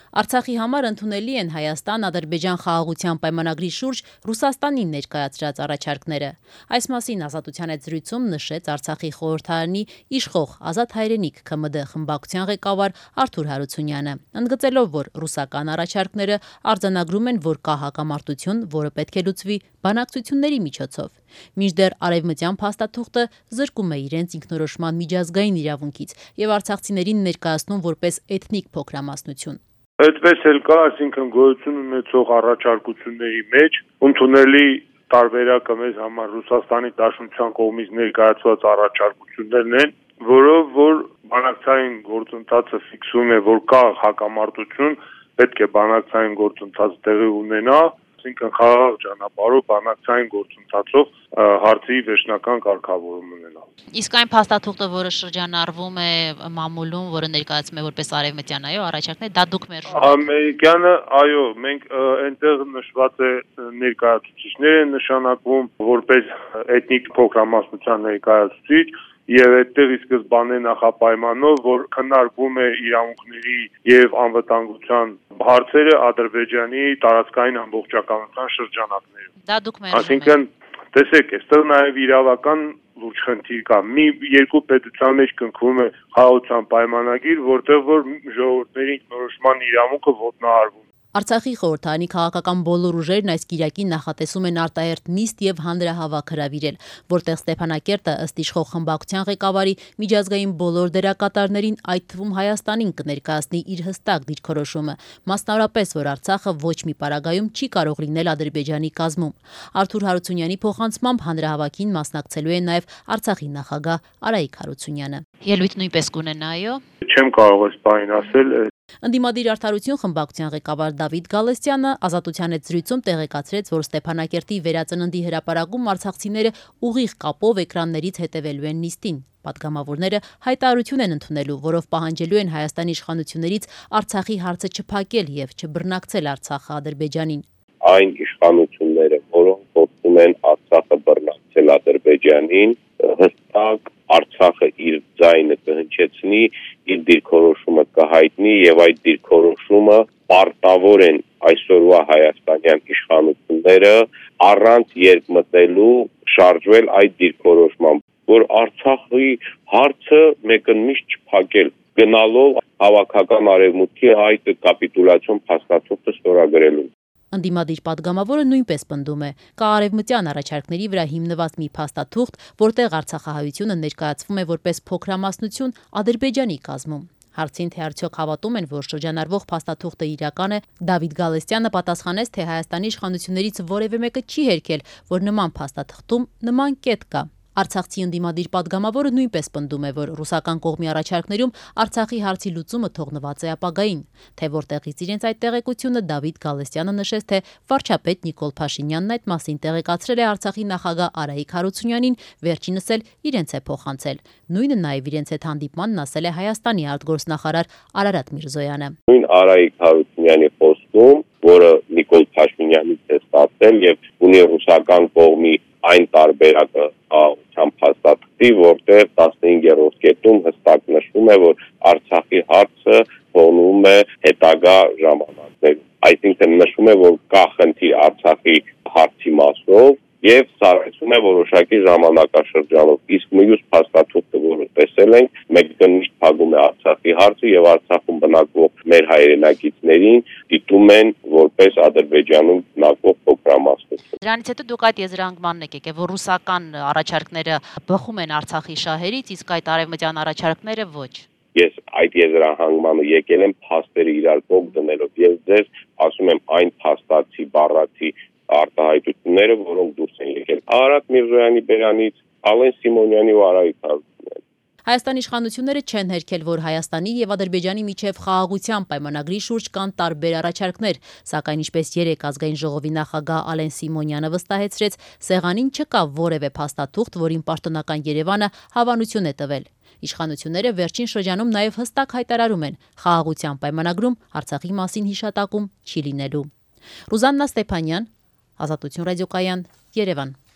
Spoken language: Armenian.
Արցախի համար ընդունելի են Հայաստան-Ադրբեջան խաղաղության պայմանագրի շուրջ Ռուսաստանին ներկայացրած առաջարկները։ Այս մասին Ազատության հետ զրույցում նշեց Արցախի խորհրդարանի իշխող Ազատ հայրենիք ՔՄԴ խմբակցության ղեկավար Արթուր Հարությունյանը, ընդգծելով, որ ռուսական առաջարկները արձանագրում են, որ կա հակամարտություն, որը պետք է լուծվի բանակցությունների միջոցով։ Մինչդեռ արևմտյան փաստաթուղթը զրկում է իրենց ինքնորոշման միջազգային իրավունքից եւ արցախցիներին ներկայացնում որպես էթնիկ փոքրամասնություն։ Այդպես էլ կա, այսինքն գոյություն ունեցող առաջարկությունների մեջ ընդունելի տարբերակը մեզ համար Ռուսաստանի Դաշնության կողմից ներկայացված առաջարկություններն են, որով որ բանակցային գործընթացը ֆիքսում է, որ կա հակամարտություն, պետք է բանակցային գործընթաց տեղի ունենա, այսինքն խաղաղ ճանապարհով բանակցային գործընթացով հարցի վերջնական կարգավորում ունենալ։ Իսկ այն փաստաթուղթը, որը շրջանառվում է մամուլում, որը ներկայացում է որպես արևմտյան, այո, առաջարկներ, դա դուք մերժում եք։ Ամերիկյանը, այո, մենք այնտեղ նշված է ներկայացուցիչներ են նշանակվում որպես էթնիկ փոքրամասնության ներկայացուցիչ եւ այդտեղ ի սկզբանե նախապայմանով, որ քննարկվում է իրավունքների եւ անվտանգության հարցերը Ադրբեջանի տարածքային ամբողջականության շրջանակներում։ Դա դուք մերժում եք։ Այսինքն, տեսեք, այստեղ նաեւ իրավական լուրջ խնդիր կա։ Երկու պետության մեջ կնքվում է խաղաղության պայմանագիր, որտեղ որ ժողովուրդների ինքնորոշման իրավունքը ոտնահարվում։ Արցախի խորհրդարանի քաղաքական բոլոր ուժերն այս կիրակին նախատեսում են արտահերթ նիստ եւ հանրահավաք հրավիրել, որտեղ Ստեփանակերտը ըստ իշխող խմբակցության ղեկավարի միջազգային բոլոր դերակատարներին, այդ թվում Հայաստանին կներկայացնի իր հստակ դիրքորոշումը, մասնավորապես, որ Արցախը ոչ մի պարագայում չի կարող լինել Ադրբեջանի կազմում։ Արթուր Հարությունյանի փոխանցմամբ հանրահավաքին մասնակցելու է նաեւ Արցախի նախագահ Արայիկ Հարությունյանը։ Ելույթ նույնպես կունենա, այո։ Չեմ կարող այս բանին ասել։ Ընդդիմադիր արդարություն խմբակցության ղեկավար Դավիթ Գալստյանը Ազատության հետ զրույցում տեղեկացրեց, որ Ստեփանակերտի վերածննդի հրապարակում արցախցիները ուղիղ կապով էկրաններից հետևելու են նիստին։ Պատգամավորները հայտարարություն են ընդունելու, որով պահանջելու են Հայաստանի իշխանություններից Արցախի հարցը չփակել եւ չբռնակցել Արցախը Ադրբեջանին։ Այն իշխանությունները, որոնք փորձում են Արցախը բռնակցել Ադրբեջանին, հստակ Արցախը իր ձայնը կհնչեցնի, իր դիրքորոշումը կհայտնի եւ այդ դիրքորոշումը պարտավոր են այսօրվա հայաստանյան իշխանությունները առանց երկմտելու շարժվել այդ դիրքորոշմամբ, որ Արցախի հարցը մեկընդմիշտ չփակել, գնալով հավաքական արևմուտքի այդ կապիտուլյացիոն փաստաթուղթը ստորագրելու։ Ընդդիմադիր պատգամավորը նույնպես պնդում է, կա արևմտյան առաջարկների վրա հիմնված մի փաստաթուղթ, որտեղ արցախահայությունը ներկայացվում է որպես փոքրամասնություն Ադրբեջանի կազմում։ Հարցին, թե արդյոք հավատում են, որ շրջանառվող փաստաթուղթը իրական է, Դավիթ Գալստյանը պատասխանեց, թե Հայաստանի իշխանություններից որևէ մեկը չի հերքել, որ նման փաստաթղթում նման կետ կա։ Արցախցի ընդդիմադիր պատգամավորը նույնպես պնդում է, որ ռուսական կողմի առաջարկներում Արցախի հարցի լուծումը թողնված է ապագային։ Թե որտեղից իրենց այդ տեղեկությունը Դավիթ Գալստյանը նշեց, թե վարչապետ Նիկոլ Փաշինյանն այդ մասին տեղեկացրել է Արցախի նախագահ Արայիկ Հարությունյանին, վերջինս էլ իրենց է փոխանցել։ Նույնը նաև իրենց հետ հանդիպմանն ասել է Հայաստանի արտգործնախարար Արարատ Միրզոյանը։ Նույն Արայիկ Հարությունյանի խոսքում, որը Նիկոլ Փաշինյանից է ստացել եւ ունի ռուսական կողմի այն տարբերակը փաստաթղթի, որտեղ 15-րդ կետում հստակ նշվում է, որ Արցախի հարցը թողնում է հետագա ժամանակներում։ Այսինքն նշվում է, որ կա խնդիր Արցախի հարցի մասով եւ սարեցում է որոշակի ժամանակաշրջանով։ Իսկ մյուս փաստաթուղթը, որը տեսել ենք, մեկընդմիշտ փակում է Արցախի հարցը եւ Արցախում բնակվող մեր հայրենակիցներին դիտում են որպես Ադրբեջանում բնակվող փոքրամասնություն։ Դրանից հետո դուք այդ եզրանկմանն եք եկել, որ ռուսական առաջարկները բխում են Արցախի շահերից, իսկ այդ արևմտյան առաջարկները ոչ։ Ես այդ եզրահանգմանը եկել եմ փաստերը իրար կողմ դնելով եւ ձեզ ասում եմ այն փաստացի բառացի արտահայտությունները, որոնք դուրս են եկել Արարատ Միրզոյանի բերանից, Ալեն Սիմոնյանի ու Արայիկ Հարությունյանի։ Հայաստանի իշխանությունները չեն հերքել, որ Հայաստանի եւ Ադրբեջանի միջև խաղաղության պայմանագրի շուրջ կան տարբեր առաջարկներ, սակայն ինչպես երեք ազգային ժողովի նախագահ Ալեն Սիմոնյանը վստահեցրեց, սեղանին չկա որևէ փաստաթուղթ, որին պաշտոնական Երևանը հավանություն է տվել։ Իշխանությունները վերջին շրջանում նաև հստակ հայտարարում են, խաղաղության պայմանագրում Արցախի մասին հիշատակում չի լինելու։ Ռուզաննա Ստեփանյան, Ազատություն ռադիոկայան, Երևան։